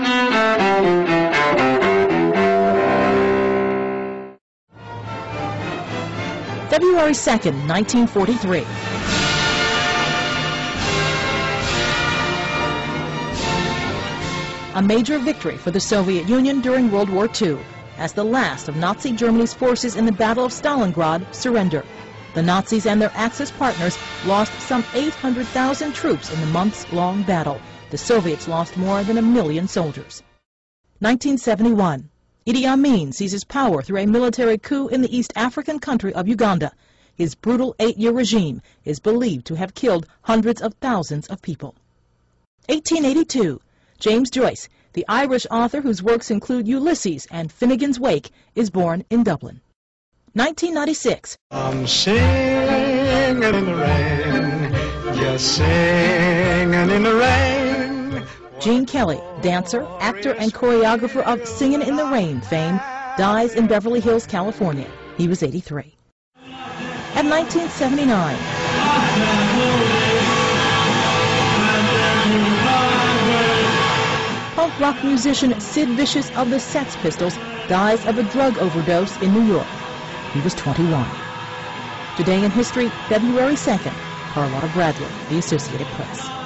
February 2nd, 1943. A major victory for the Soviet Union during World War II, as the last of Nazi Germany's forces in the Battle of Stalingrad surrendered. The Nazis and their Axis partners lost some 800,000 troops in the months-long battle. The Soviets lost more than 1 million soldiers. 1971. Idi Amin seizes power through a military coup in the East African country of Uganda. His brutal 8-year regime is believed to have killed hundreds of thousands of people. 1882. James Joyce, the Irish author whose works include Ulysses and Finnegan's Wake, is born in Dublin. 1996. I'm singing in the rain, just singing in the rain. Gene Kelly, dancer, actor, and choreographer of Singin' in the Rain fame, dies in Beverly Hills, California. He was 83. And 1979. Punk rock musician Sid Vicious of the Sex Pistols dies of a drug overdose in New York. He was 21. Today in history, February 2nd. Carlotta Bradley, The Associated Press.